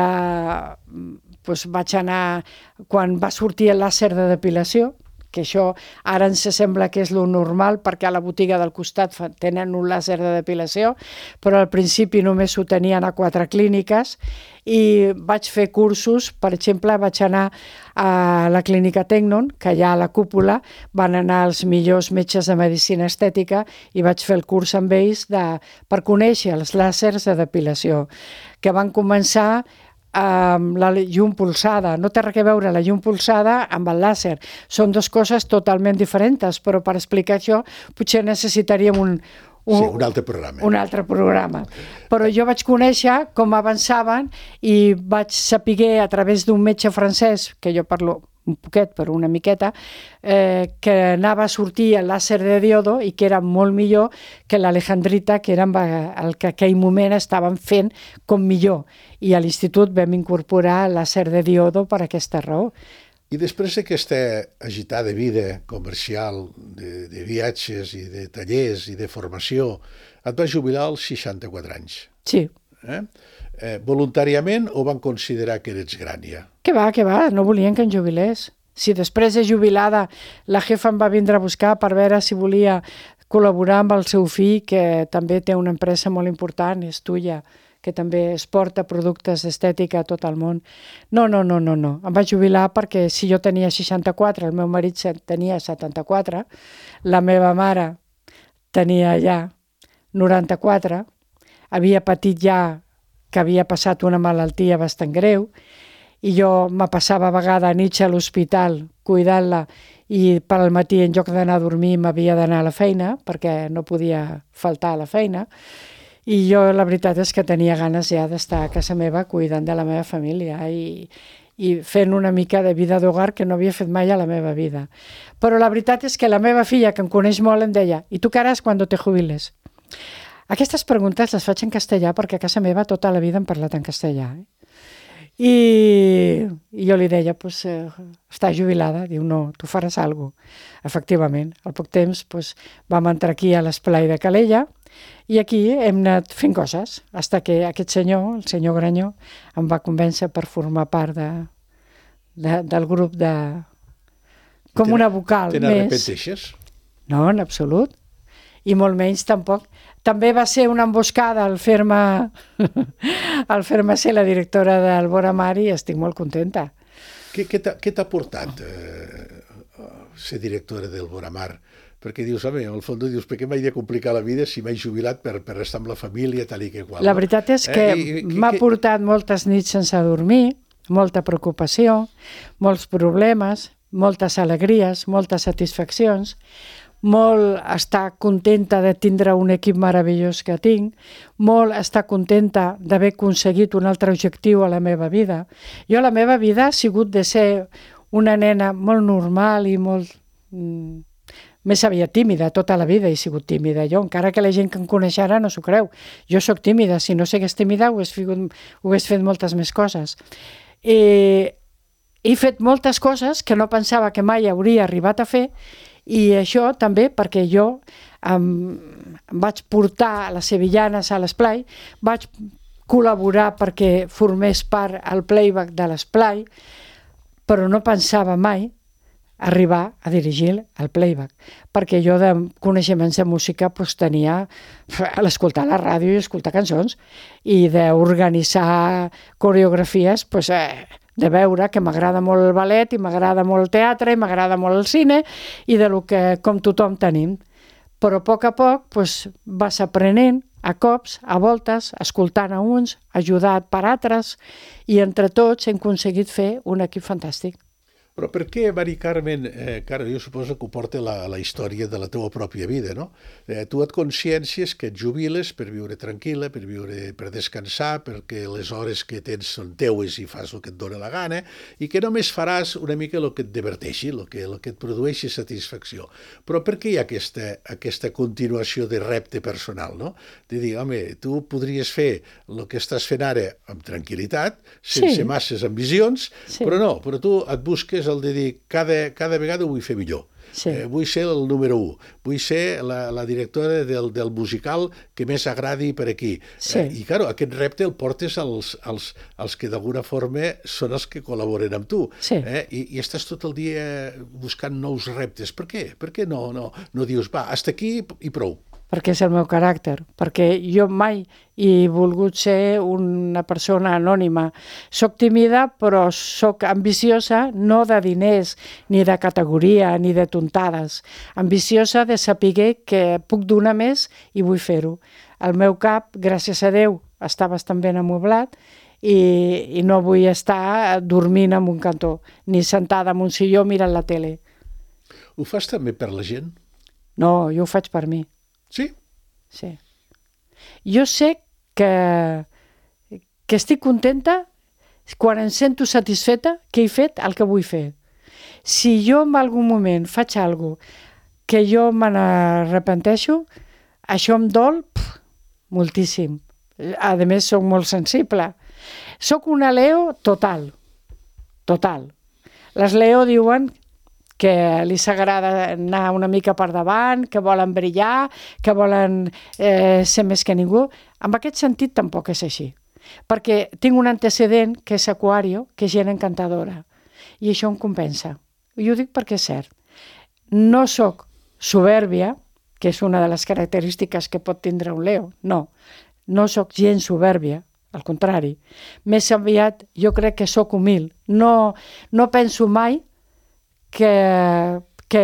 vaig anar quan va sortir el làser de depilació, que això ara ens sembla que és lo normal perquè a la botiga del costat tenen un làser de depilació, però al principi només ho tenien a 4 clíniques i vaig fer cursos. Per exemple, vaig anar a la clínica Tecnon, que allà a la cúpula van anar els millors metges de medicina estètica i vaig fer el curs amb ells per conèixer els làsers de depilació, que van començar amb la llum pulsada. No té res a veure la llum pulsada amb el làser. Són dues coses totalment diferents, però per explicar això potser necessitaríem un altre programa. Un altre programa. Però jo vaig conèixer com avançaven i vaig saber a través d'un metge francès, que jo parlo un poquet, però una miqueta, que anava a sortir el làser de diodo i que era molt millor que l'alejandrita, que era el que en aquell moment estaven fent com millor. I a l'institut vam incorporar el làser de diodo per aquesta raó. I després d'aquesta agitada vida comercial, de viatges i de tallers i de formació, et vas jubilar als 64 anys. Sí. Voluntàriament o van considerar que eres gran ja? Que va, no volien que em jubilés. Si després de jubilada la jefa em va vindre a buscar per veure si volia col·laborar amb el seu fill, que també té una empresa molt important, és Tuya, que també exporta productes d'estètica a tot el món. No. Em vaig jubilar perquè si jo tenia 64, el meu marit tenia 74, la meva mare tenia ja 94, havia patit ja que havia passat una malaltia bastant greu i jo me passava a vegades nits a l'hospital cuidant-la i per al matí en lloc d'anar a dormir m'havia d'anar a la feina perquè no podia faltar a la feina i jo la veritat és que tenia ganes ja d'estar a casa meva cuidant de la meva família i fent una mica de vida d'hogar que no havia fet mai a la meva vida. Però la veritat és que la meva filla, que em coneix molt, em deia «I tu què haràs quan te jubiles?» Aquestes preguntes les faig en castellà perquè a casa meva tota la vida hem parlat en castellà. I jo li deia, està jubilada? Diu, no, tu faràs alguna cosa. Efectivament, al poc temps vam entrar aquí a l'esplai de Calella i aquí hem anat fent coses, fins que aquest senyor, el senyor Granyó, em va convèncer per formar part del grup com una vocal més. Te n'arrepenteixes? No, en absolut. I molt menys tampoc. També va ser una emboscada al fer-me ser la directora del Vora Mar i estic molt contenta. Què t'ha portat ser directora del Vora Mar? Perquè dius, al fons dius, per què m'he de complicar la vida si m'he jubilat per estar amb la família tal i que qual? La veritat és que m'ha portat moltes nits sense dormir, molta preocupació, molts problemes, moltes alegries, moltes satisfaccions, molt estar contenta de tindre un equip meravellós que tinc, molt estar contenta d'haver aconseguit un altre objectiu a la meva vida. Jo la meva vida ha sigut de ser una nena molt normal i molt... més aviat tímida, tota la vida he sigut tímida. Jo, encara que la gent que em coneix ara no s'ho creu. Jo sóc tímida, si no sigués tímida ho hagués fet moltes més coses. He fet moltes coses que no pensava que mai hauria arribat a fer. I això també perquè jo em vaig portar a les sevillanes a l'esplai, vaig col·laborar perquè formés part al playback de l'esplai, però no pensava mai arribar a dirigir el playback, perquè jo de coneixements de música tenia l'escoltar la ràdio i escoltar cançons, i d'organitzar coreografies de veure que m'agrada molt el ballet i m'agrada molt el teatre i m'agrada molt el cine i de lo que com tothom tenim. Però a poc vas aprenent a cops, a voltes, escoltant a uns, ajudat per altres i entre tots hem aconseguit fer un equip fantàstic. Però per què, Mari Carmen, Carme, jo suposo que ho porta la història de la teva pròpia vida, no? Tu et consciències que et jubiles per viure tranquil·la, per descansar, perquè les hores que tens són teues i fas el que et dóna la gana, i que només faràs una mica el que et diverteixi, el que et produeixi satisfacció. Però per què hi ha aquesta continuació de repte personal, no? De dir, home, tu podries fer el que estàs fent ara amb tranquil·litat, sense masses ambicions, però tu et busques el de dir cada vegada ho vull fer millor. Vull ser el número 1, vull ser la directora del musical que més agradi per aquí. I, clar, aquest repte el portes als que d'alguna forma són els que col·laboren amb tu. I estàs tot el dia buscant nous reptes. Per què? Per què no dius, va, hasta aquí i prou? Perquè és el meu caràcter, perquè jo mai he volgut ser una persona anònima. Soc tímida, però soc ambiciosa, no de diners, ni de categoria, ni de tontades. Ambiciosa de saber que puc donar més i vull fer-ho. El meu cap, gràcies a Déu, està bastant ben amoblat i no vull estar dormint en un cantó, ni sentada en un silló mirant la tele. Ho fas també per la gent? No, jo ho faig per mi. Sí? Sí. Jo sé que estic contenta quan em sento satisfeta que he fet el que vull fer. Si jo en algun moment faig alguna cosa que jo me n'arrepenteixo, això em dol moltíssim. A més, soc molt sensible. Soc una Leo total. Les Leo diuen que li s'agrada anar una mica per davant, que volen brillar, que volen ser més que ningú. En aquest sentit tampoc és així, perquè tinc un antecedent que és Aquario, que és gent encantadora, i això em compensa. I ho dic perquè és cert. No sóc soberbia, que és una de les característiques que pot tindre un Leo, no sóc gens soberbia, al contrari. Més aviat jo crec que sóc humil. No penso mai que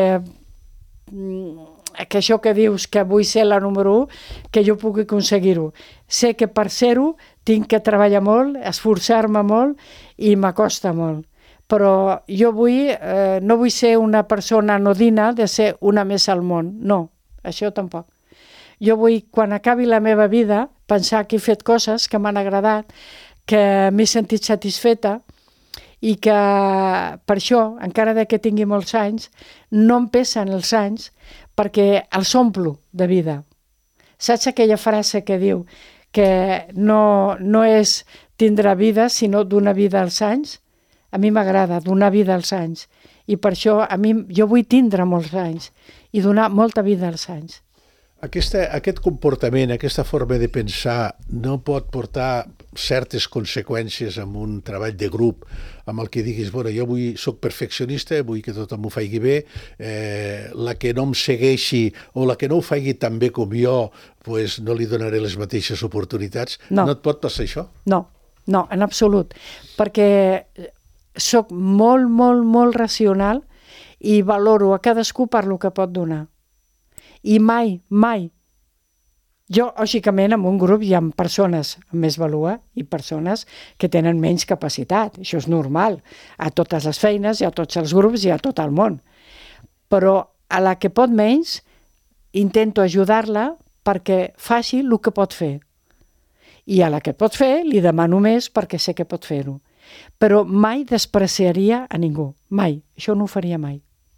això que dius que vull ser la número 1, que jo pugui aconseguir-ho. Sé que per ser-ho tinc que treballar molt, esforçar-me molt i m'acosta molt. Però jo no vull ser una persona anodina de ser una més al món. No, això tampoc. Jo vull, quan acabi la meva vida, pensar que he fet coses que m'han agradat, que m'he sentit satisfeta, i que per això, encara que tingui molts anys, no em pesen els anys perquè els omplo de vida. Saps aquella frase que diu que no és tindre vida, sinó donar vida als anys? A mi m'agrada donar vida als anys i per això jo vull tindre molts anys i donar molta vida als anys. Aquest comportament, aquesta forma de pensar no pot portar certes conseqüències en un treball de grup amb el que diguis, bueno, jo soc perfeccionista, vull que tothom m'ho faci bé, la que no em segueixi o la que no ho faci tan bé com jo, pues no li donaré les mateixes oportunitats. No et pot passar això? No, en absolut, perquè soc molt, molt, molt racional i valoro a cadascú per lo que pot donar. I mai, jo, lògicament, en un grup hi ha persones amb més valor i persones que tenen menys capacitat. Això és normal. A totes les feines, i a tots els grups, i a tot el món. Però a la que pot menys, intento ajudar-la perquè faci el que pot fer. I a la que pot fer, li demano més perquè sé que pot fer-ho. Però mai despreciaria a ningú. Mai. Això no ho faria mai.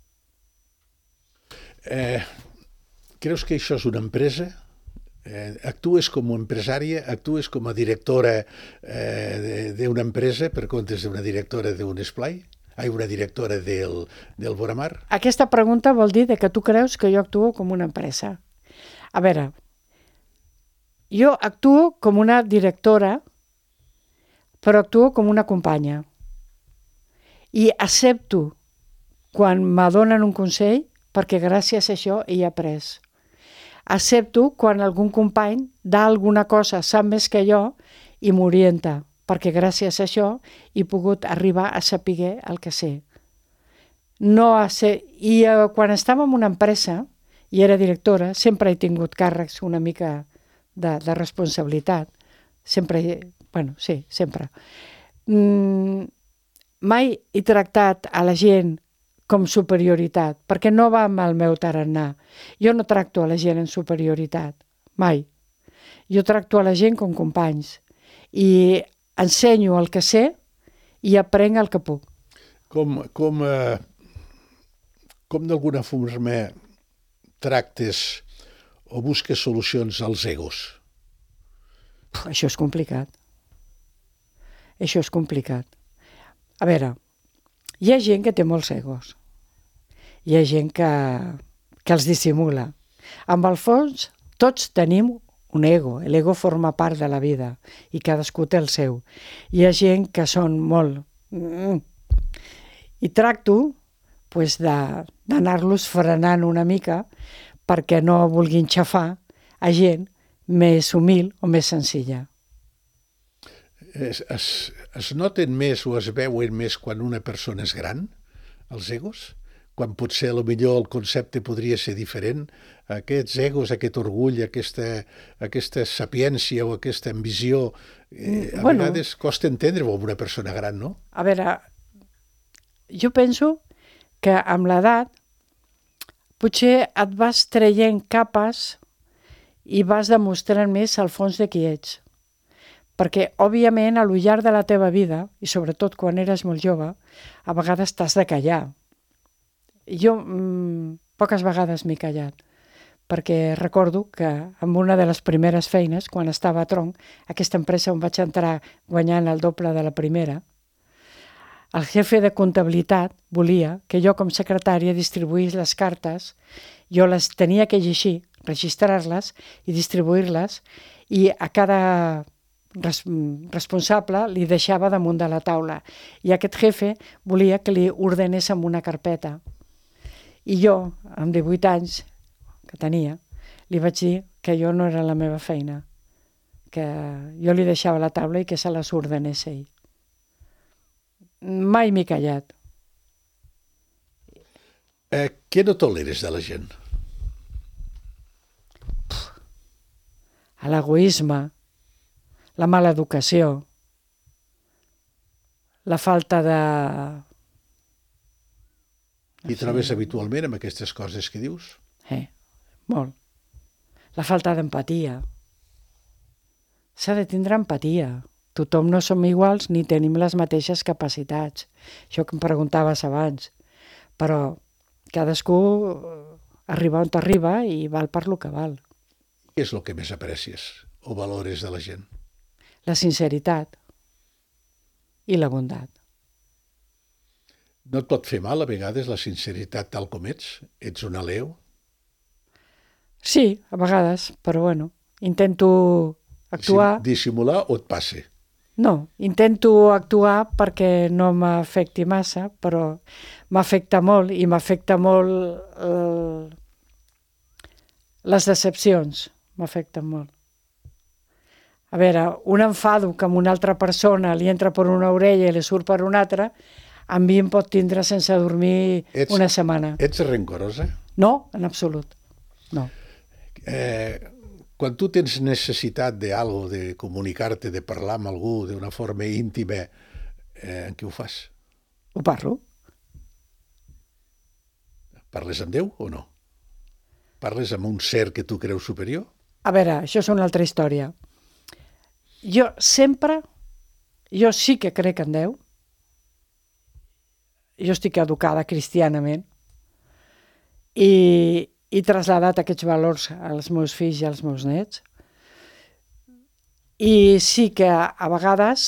Creus que això és una empresa? Actues com a empresària, actues com a directora d'una empresa per comptes d'una directora d'un esplai? Una directora del Boramar? Aquesta pregunta vol dir que tu creus que jo actuo com una empresa. A veure, jo actuo com una directora, però actuo com una companya. I accepto quan m'adonen un consell perquè gràcies a això he après. Accepto quan algun company dà alguna cosa, sap més que jo i m'orienta. perquè gràcies a això he pogut arribar a saber el que sé. No a ser... I quan estava en una empresa i era directora, sempre he tingut càrrecs una mica de responsabilitat. Sempre, bueno, sí, sempre. Mai he tractat a la gent com superioritat, perquè no va amb el meu tarannà. Jo no tracto a la gent en superioritat, mai. Jo tracto a la gent com companys i ensenyo el que sé i aprenc el que puc. Com d'alguna forma tractes o busques solucions als egos? Això és complicat. Això és complicat. A veure, hi ha gent que té molts egos. Hi ha gent que els dissimula. Amb el fons, tots tenim un ego. L'ego forma part de la vida i cadascú té el seu. Hi ha gent que són molt... I tracto d'anar-los frenant una mica perquè no vulguin xafar a gent més humil o més senzilla. Es noten més o es veuen més quan una persona és gran, els egos? Quan potser potser el concepte podria ser diferent? Aquests egos, aquest orgull, aquesta sapiència o aquesta ambició, a vegades costa entendre-ho amb una persona gran, no? A veure, jo penso que amb l'edat potser et vas traient capes i vas demostrant més el fons de qui ets. Perquè, òbviament, a lo llarg de la teva vida, i sobretot quan eres molt jove, a vegades t'has de callar. Jo poques vegades m'he callat, perquè recordo que amb una de les primeres feines, quan estava a Tronc, aquesta empresa on vaig entrar guanyant el doble de la primera, el jefe de comptabilitat volia que jo com secretària distribuís les cartes, jo les tenia que llegir, registrar-les i distribuir-les, i a cada responsable li deixava damunt de la taula. I aquest jefe volia que li ordenés amb una carpeta. I jo, amb 18 anys que tenia, li vaig dir que jo no era la meva feina, que jo li deixava la taula i que se les ordenés ell. Mai m'he callat. Què no toleres de la gent? L'egoisme, la mala educació, la falta de... I trobes habitualment amb aquestes coses que dius? Molt. La falta d'empatia. S'ha de tindre empatia. Tothom no som iguals ni tenim les mateixes capacitats. Això que em preguntaves abans. Però cadascú arriba on arriba i val per lo que val. Què és el que més aprecies o valores de la gent? La sinceritat i la bondat. No et pot fer mal a vegades la sinceritat tal com ets? Ets un aleu? Sí, a vegades, però bueno, intento actuar... Dissimular o et passa? No, intento actuar perquè no m'afecti massa, però m'afecta molt i m'afecta molt les decepcions, m'afecten molt. A veure, un enfado que a una altra persona li entra per una orella i li surt per una altra, a mi em pot tindre sense dormir una setmana. Ets rencorosa? No, en absolut, no. Quan tu tens necessitat d'algo, de comunicar-te, de parlar amb algú d'una forma íntima, en què ho fas? Ho parlo. Parles amb Déu o no? Parles amb un ser que tu creus superior? A veure, això és una altra història. Jo sí que crec en Déu. Jo estic educada cristianament i he traslladat aquests valors als meus fills i als meus nets. I sí que a vegades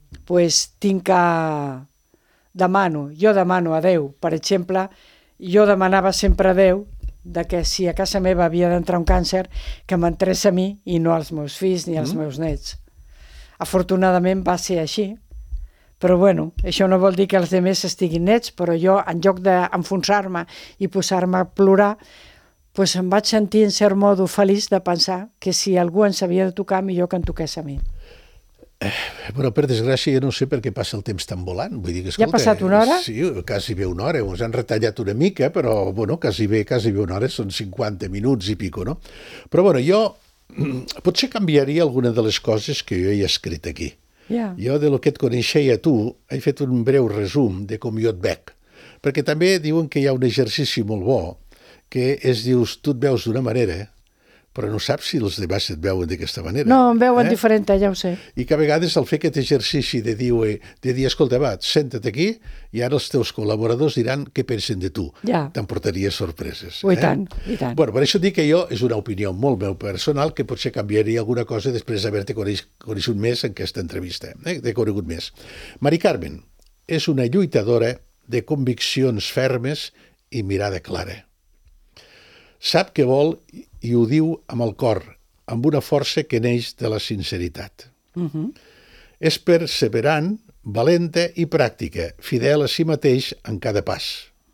jo demano a Déu. Per exemple, jo demanava sempre a Déu que si a casa meva havia d'entrar un càncer, que m'entrés a mi i no als meus fills ni als meus nets. Afortunadament va ser així. Però bueno, això no vol dir que els altres estiguin nets, però jo, en lloc d'enfonsar-me i posar-me a plorar, em vaig sentir en cert modo feliç de pensar que si algú ens havia de tocar, millor que em toqués a mi. Bueno, per desgràcia, jo no sé per què passa el temps tan volant. Vull dir que, escolta, Ja ha passat una hora? Sí, quasi bé una hora. Ens han retallat una mica, però, bueno, quasi bé una hora. Són 50 minuts i pico, no? Però, bueno, jo potser canviaria alguna de les coses que jo he escrit aquí. Ja. Jo, de lo que et coneixia a tu, he fet un breu resum de com jo et veig. Perquè també diuen que hi ha un exercici molt bo, que és, dius, tu et veus d'una manera, però no saps si els demás et veuen d'aquesta manera. No, em veuen diferent, ja ho sé. I que a vegades el fer aquest exercici de dir, escolta, va, senta't aquí i ara els teus col·laboradors diran què pensen de tu. Ja. T'emportaria sorpreses. I tant, i tant. Bueno, per això dic que jo, és una opinió molt meu personal, que potser canviaria alguna cosa després d'haver-te conegut més en aquesta entrevista. T'he conegut més. Mari Carmen és una lluitadora de conviccions fermes i mirada clara. Sap què vol i ho diu amb el cor, amb una força que neix de la sinceritat. És perseverant, valenta i pràctica, fidel a si mateix en cada pas.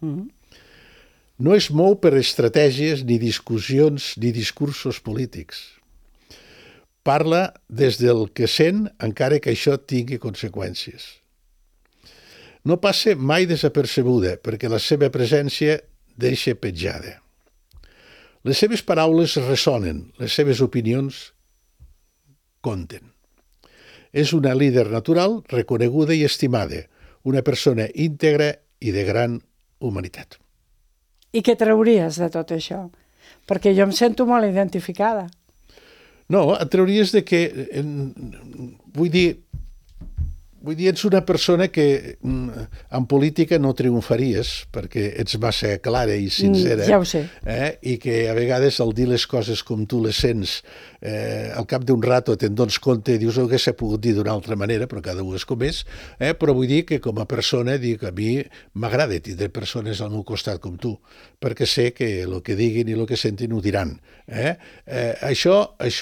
No es mou per estratègies ni discussions ni discursos polítics. Parla des del que sent, encara que això tingui conseqüències. No passa mai desapercebuda, perquè la seva presència deixa petjada. Les seves paraules ressonen, les seves opinions compten. És una líder natural, reconeguda i estimada, una persona íntegra i de gran humanitat. I què trauries de tot això? Perquè jo em sento molt identificada. No, et trauries de que, vull dir, ets una persona que en política no triomfaries perquè ets massa clara i sincera. Ja ho sé. I que a vegades al dir les coses com tu les sents, al cap d'un rato te'n dones compte i dius que s'ha pogut dir d'una altra manera, però cada un és com és, però vull dir que com a persona dic, a mi m'agrada tindre persones al meu costat com tu, perquè sé que el que diguin i el que sentin ho diran. Això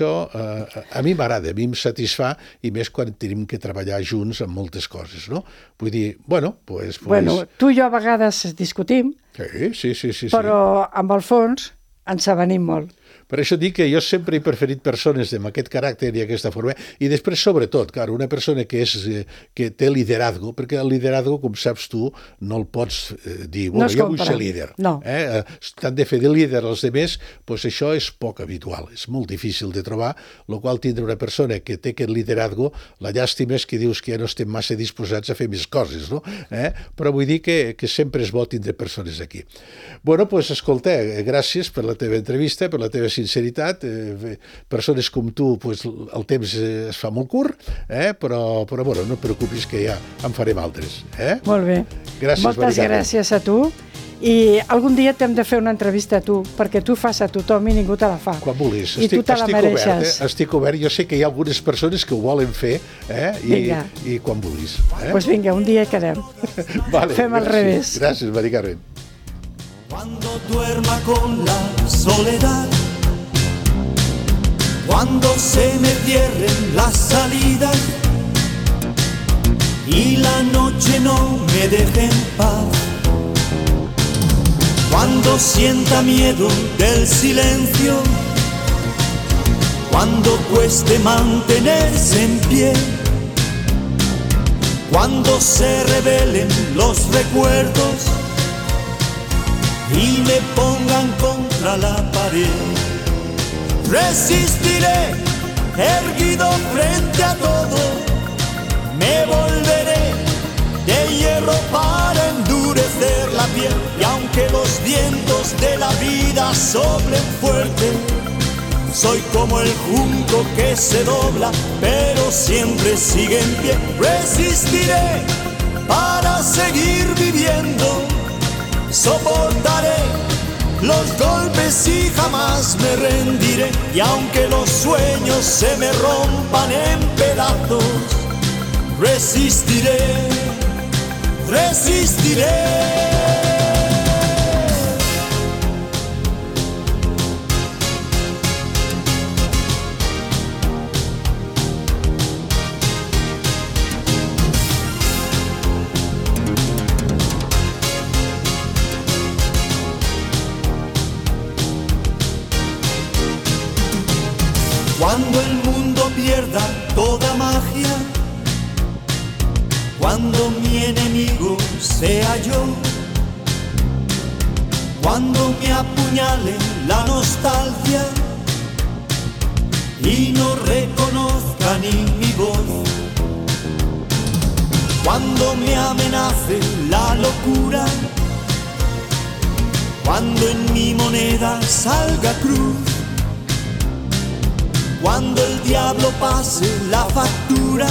a mi m'agrada, a mi em satisfà, i més quan tenim que treballar junts en moltes coses, no? Vull dir, bueno, tu i jo a vegades discutim, sí. però amb el fons ens avenim molt. Per això dic que jo sempre he preferit persones amb aquest caràcter i aquesta forma, i després, sobretot, clar, una persona que té liderazgo, perquè el liderazgo, com saps tu, no el pots dir, bueno, jo vull ser líder. No. T'han de fer de líder als demés, doncs això és poc habitual, és molt difícil de trobar, el qual tindre una persona que té aquest liderazgo, la llàstima és que dius que ja no estem massa disposats a fer més coses, no? Però vull dir que sempre és bo tindre persones aquí. Bueno, doncs, escolta, gràcies per la teva entrevista, per la teva sinceritat, persones com tu, el temps es fa molt curt, però bueno, no et preocupis que ja en farem altres. Molt bé. Gràcies, moltes gràcies a tu, i algun dia t'hem de fer una entrevista a tu, perquè tu fas a tothom i ningú te la fa. Quan vulguis. I tu te la mereixes. Estic obert, jo sé que hi ha algunes persones que ho volen fer, i quan vulguis. Doncs vinga, un dia quedem. Vale, fem al revés. Gràcies, Mari Carmen. Cuando duerma con la soledad, cuando se me cierren las salidas y la noche no me deje en paz, cuando sienta miedo del silencio, cuando cueste mantenerse en pie, cuando se rebelen los recuerdos y me pongan contra la pared, resistiré erguido frente a todo, me volveré de hierro para endurecer la piel, y aunque los vientos de la vida soplen fuerte, soy como el junco que se dobla pero siempre sigue en pie. Resistiré para seguir viviendo, soportaré los golpes y jamás me rendiré, y aunque los sueños se me rompan en pedazos, resistiré, resistiré. Cuando el mundo pierda toda magia, cuando mi enemigo sea yo, cuando me apuñale la nostalgia y no reconozca ni mi voz, cuando me amenace la locura, cuando en mi moneda salga cruz, cuando el diablo pase la factura,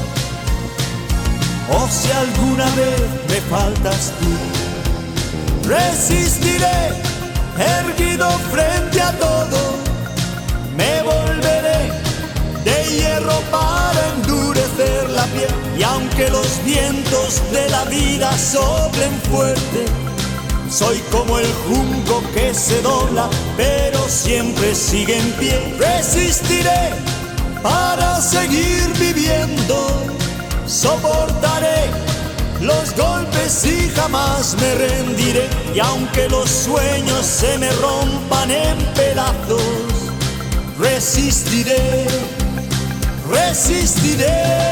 o si alguna vez me faltas tú, resistiré erguido frente a todo, me volveré de hierro para endurecer la piel, y aunque los vientos de la vida soplen fuerte, soy como el junco que se dobla, pero siempre sigue en pie. Resistiré para seguir viviendo, soportaré los golpes y jamás me rendiré. Y aunque los sueños se me rompan en pedazos, resistiré, resistiré.